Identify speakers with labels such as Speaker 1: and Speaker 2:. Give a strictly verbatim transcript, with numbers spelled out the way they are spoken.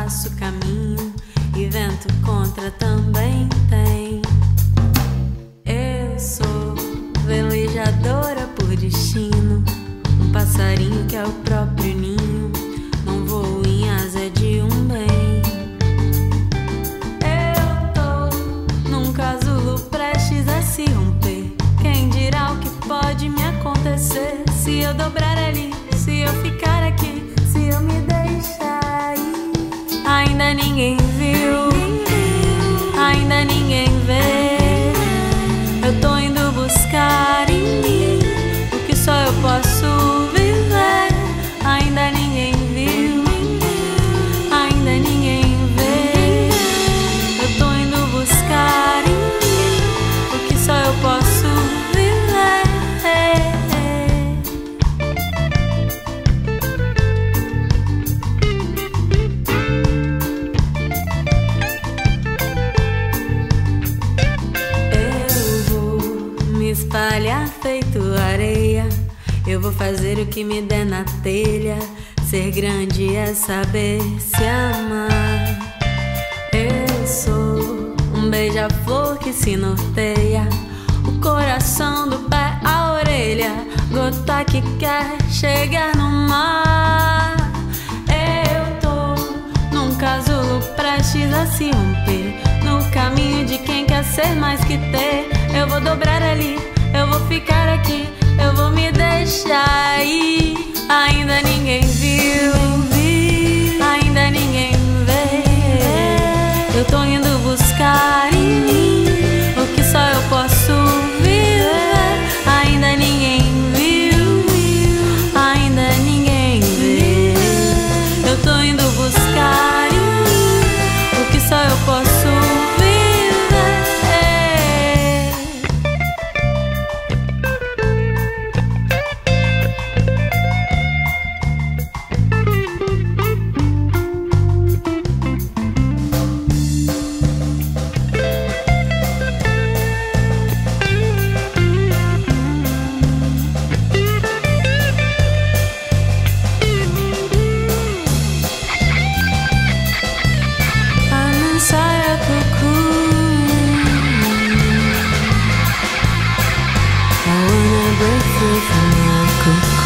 Speaker 1: faço caminho e vento contra também tem. Eu sou velejadora por destino, um passarinho que é o próprio ninho, não voo em asa de um bem. Eu tô num casulo prestes a se romper. Quem dirá o que pode me acontecer se eu dobrar ali, se eu ficar aqui, se eu me deixar ir? Ainda ninguém viu, ainda ninguém vê. Eu tô indo buscar em mim o que só eu posso viver. Ainda ninguém viu, ainda ninguém vê. Eu tô indo buscar em mim o que só eu posso viver. Espalhar feito areia, eu vou fazer o que me der na telha. Ser grande é saber se amar. Eu sou um beija-flor que se norteia, o coração do pé à orelha, gota que quer chegar no mar. Eu tô num casulo prestes a se romper, no caminho de quem quer ser mais que ter. Eu vou dobrar ali, eu vou ficar aqui, eu vou me deixar ir. Ainda ninguém viu, ainda ninguém vê. Eu tô indo buscar em mim o que só eu posso viver. Ainda ninguém viu, ainda ninguém vê. Eu tô indo buscar em mim o que só eu posso viver.
Speaker 2: Break free from your cocoon.